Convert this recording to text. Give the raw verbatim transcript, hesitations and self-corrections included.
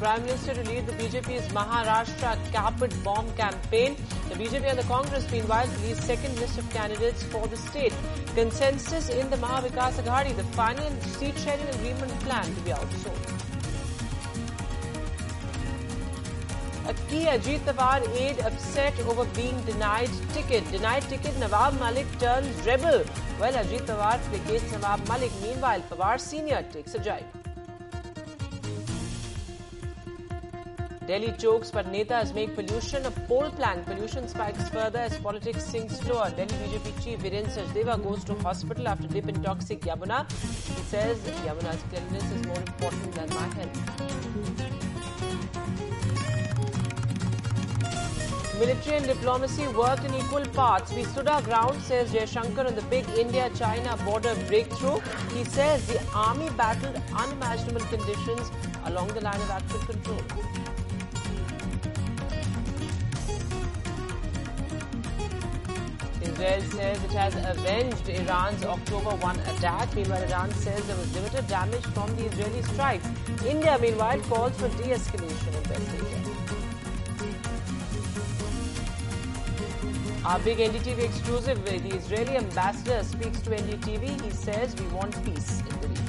Prime Minister to lead the B J P's Maharashtra carpet bomb campaign. The B J P and the Congress, meanwhile, released second list of candidates for the state. Consensus in the Maha Vikas Aghadi, the final seat sharing agreement plan to be outsold. A key Ajit Pawar aide upset over being denied ticket. Denied ticket, Nawab Malik turns rebel. Well, Ajit Pawar placates Nawab Malik. Meanwhile, Pawar Senior takes a jibe. Delhi chokes, but Netas make pollution a poll plan. Pollution spikes further as politics sinks slower. Delhi B J P chief Viren Sachdeva goes to hospital after dip in toxic Yamuna. He says Yamuna's cleanliness is more important than my health. Military and diplomacy worked in equal parts. We stood our ground, says Jaishankar, on the big India-China border breakthrough. He says the army battled unimaginable conditions along the line of actual control. Israel says it has avenged Iran's October first attack. Meanwhile, Iran says there was limited damage from the Israeli strikes. India, meanwhile, calls for de-escalation in West Asia. Our big N D T V exclusive, the Israeli ambassador speaks to N D T V. He says we want peace in the region.